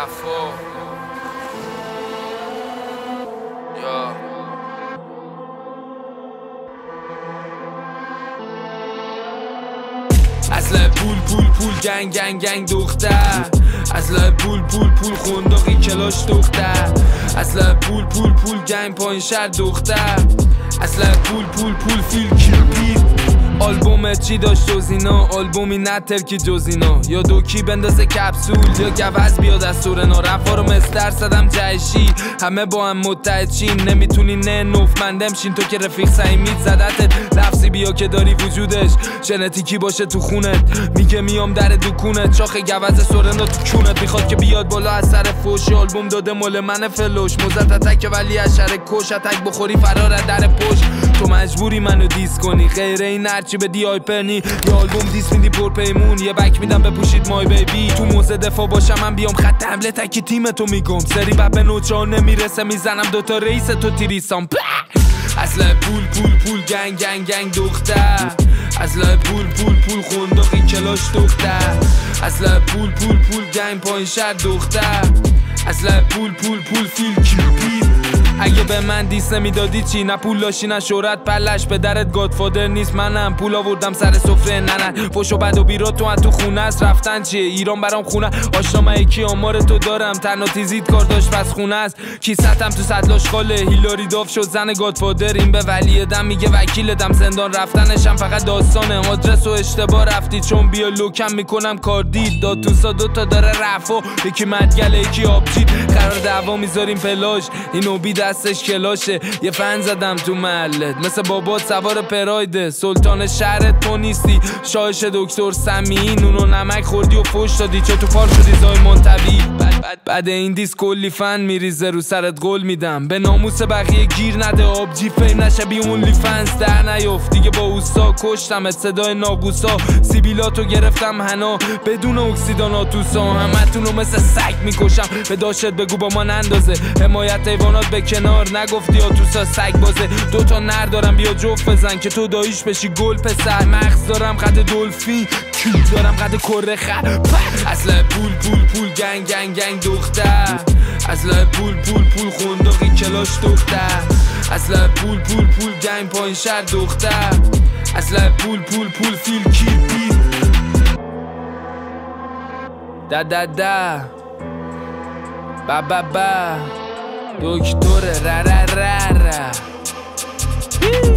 رفا یا اصلا پول گنگ گنگ گنگ دختر، اصلا پول خونداقی کلاش دختر، اصلا پول گنگ پایین شهر دختر، اصلا پول فیل کیپی. آلبومت چی داشت جز اینا؟ آلبومی نتر که جز اینا، یا دوکی بندازه کپسول یا گوز بیاد از سورنا. رفا رو مستر صدم جهشی، همه با هم متحد شیم، نمیتونی نه نوفمندم شین. تو که رفیق سعیمیت زدتت لفظی بیا که داری وجودش ژنتیکی باشه تو خونت. میگه میام در دکونت، شاخ گوز سورنا تو کونت. میخواد که بیاد بالا از سر فوش، آلبوم داده مال من فلوش. موزت اتک ولی از شر کش، اتک بخوری فرار از در پشت. تو مجبوری منو دیس کنی، غیر این هرچی بدی آیپرنی. یا آلبوم دیس میدی پر پیمون، یه بک میدم بپوشید مای بیبی. تو موزه دفاع باشم من بیام خط حمله تکی تیمتو میگم. سری بپ به نوچه نمیرسه، میزنم دوتا رئیس تو تیریسام. اصلا پول گنگ گنگ گنگ دختر، اصلا پول خونداقی کلاش دختر، اصلا پول گنگ پایین شهر دختر، اصلا پول فیل کیپی. اگه به من دیس نمیدادی چی؟ نه پول داشتی نه شهرت، پلش به درت گادفادر نیست. منم پول آوردم سر سفره ننن. فوش و بد و بیرا تو خونه است، رفتن چیه؟ ایران برام خونه. آشنا من یکی آمار تو دارم، تنها تیزید کار داشت پس خونه است. کیستم تو صدلاش خاله، هیلاری داف شد زن گادفادر. این به ولی دم میگه وکیل دم، زندان رفتنشم فقط داستانه. آدرس و اشتباه رفتی چون بیا لوکم میکنم کار دید. دادوسا دوتا داره رفا، یکی مدگله یکی آبجید. قرار دعوا میذاریم پلاژ، اینو بی دستش کلاشه. یه فن زدم تو محلت مثل بابات سوار پرایده. سلطان شهرت تو نیستی، شاهش دکتر سمی. نون و نمک خوردی و فوش دادی، چه تو پار شدی زای منطبی. بعد این دیس کلی فن میریزه رو سرت، قول میدم به ناموس بقیه گیر نده. آبجی فیم نشه بی اونلی فنس در نیفت دیگه. با اوستا کشتمت صدای ناقوسا، سیبیلاتو گرفتم هنا بدون اکسیداناتوسا. همتونو مثل سگ میکشم، به داشت بگو با من اندازه. حمایت حیوانات به کنار، نگفتی آتوسا سگ بازه. دوتا نر دارم بیا جفت بزن که تو داییش بشی گل پسر. مغز دارم قد دلفین، کیل دارم قد کره خر. اصلا پول گنگ گنگ گنگ دختر، اصلا پول خونداقی کلاش دختر، اصلا پول گنگ پایین شهر دختر، اصلا پول فیل کیپی. دا با دکتر را